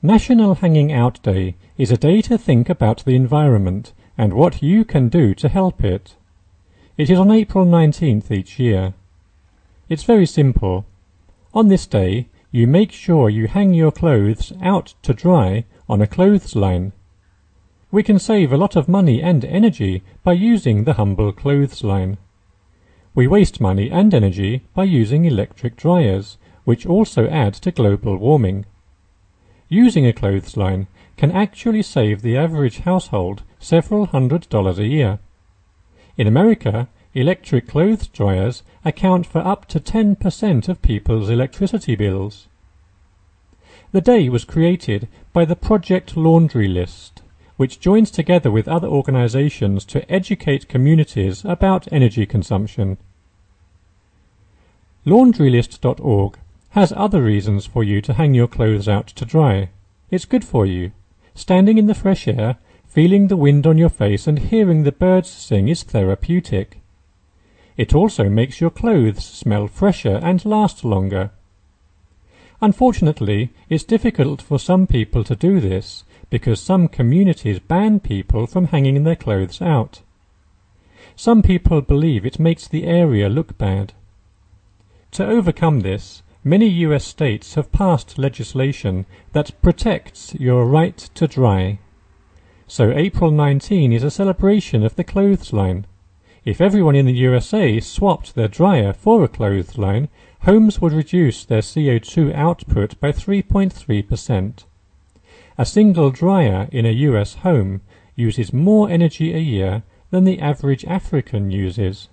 National Hanging Out Day is a day to think about the environment and what you can do to help it. It is on April 19th each year. It's very simple. On this day, you make sure you hang your clothes out to dry on a clothesline. We can save a lot of money and energy by using the humble clothesline. We waste money and energy by using electric dryers, which also add to global warming. Using a clothesline can actually save the average household several $100s a year. In America, electric clothes dryers account for up to 10% of people's electricity bills. The day was created by the Project Laundry List, which joins together with other organizations to educate communities about energy consumption. Laundrylist.org has other reasons for you to hang your clothes out to dry. It's good for you. Standing in the fresh air, feeling the wind on your face and hearing the birds sing is therapeutic. It also makes your clothes smell fresher and last longer. Unfortunately, it's difficult for some people to do this because some communities ban people from hanging their clothes out. Some people believe it makes the area look bad. To overcome this, many US states have passed legislation that protects your right to dry. So April 19 is a celebration of the clothesline. If everyone in the USA swapped their dryer for a clothesline, homes would reduce their CO2 output by 3.3%. A single dryer in a US home uses more energy a year than the average African uses.